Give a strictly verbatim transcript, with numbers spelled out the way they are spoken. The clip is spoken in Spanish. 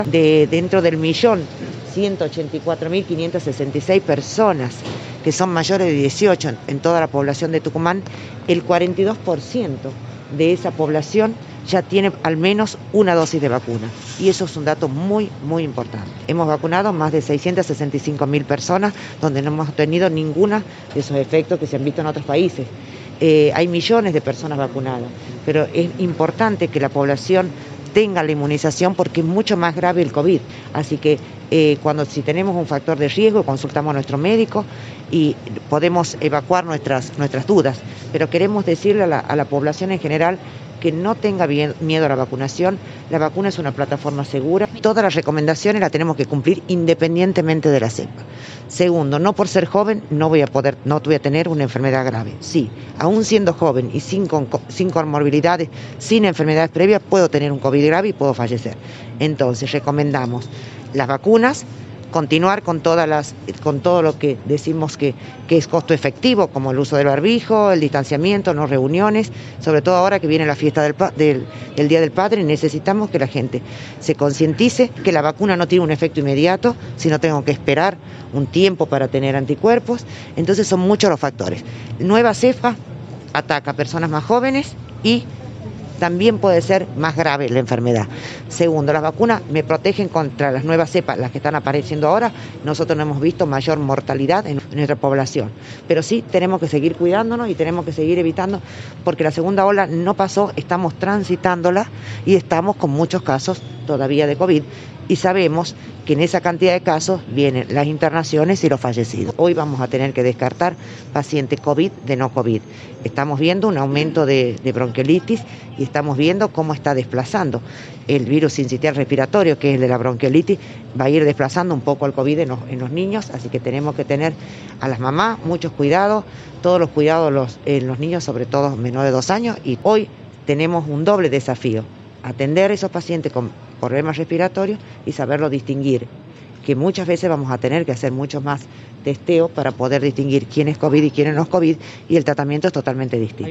De dentro del millón, ciento ochenta y cuatro mil quinientas sesenta y seis personas que son mayores de dieciocho en, en toda la población de Tucumán, el cuarenta y dos por ciento de esa población ya tiene al menos una dosis de vacuna. Y eso es un dato muy, muy importante. Hemos vacunado más de seiscientas sesenta y cinco mil personas, donde no hemos tenido ninguna de esos efectos que se han visto en otros países. Eh, hay millones de personas vacunadas, pero es importante que la población tenga la inmunización porque es mucho más grave el COVID. Así que eh, cuando si tenemos un factor de riesgo, consultamos a nuestro médico y podemos evacuar nuestras, nuestras dudas. Pero queremos decirle a la, a la población en general que no tenga bien, miedo a la vacunación. La vacuna es una plataforma segura. Todas las recomendaciones las tenemos que cumplir independientemente de la cepa. Segundo, no por ser joven no voy a poder, no voy a tener una enfermedad grave. Sí, aún siendo joven y sin, sin comorbilidades, sin enfermedades previas, puedo tener un COVID grave y puedo fallecer. Entonces, recomendamos las vacunas, continuar con todas las, con todo lo que decimos que, que es costo efectivo, como el uso del barbijo, el distanciamiento, no reuniones, sobre todo ahora que viene la fiesta del, del, del Día del Padre, necesitamos que la gente se concientice que la vacuna no tiene un efecto inmediato, sino tengo que esperar un tiempo para tener anticuerpos. Entonces son muchos los factores. Nueva cepa ataca a personas más jóvenes y también puede ser más grave la enfermedad. Segundo, las vacunas me protegen contra las nuevas cepas, las que están apareciendo ahora. Nosotros no hemos visto mayor mortalidad en nuestra población. Pero sí tenemos que seguir cuidándonos y tenemos que seguir evitando, porque la segunda ola no pasó, estamos transitándola y estamos con muchos casos todavía de COVID. Y sabemos que en esa cantidad de casos vienen las internaciones y los fallecidos. Hoy vamos a tener que descartar pacientes COVID de no COVID. Estamos viendo un aumento de, de bronquiolitis y estamos viendo cómo está desplazando el virus sincitial respiratorio, que es el de la bronquiolitis, va a ir desplazando un poco el COVID en los, en los niños, así que tenemos que tener a las mamás muchos cuidados, todos los cuidados los, en los niños, sobre todo menores de dos años, y hoy tenemos un doble desafío: atender a esos pacientes con problemas respiratorios y saberlo distinguir, que muchas veces vamos a tener que hacer muchos más testeos para poder distinguir quién es COVID y quién no es COVID, y el tratamiento es totalmente distinto.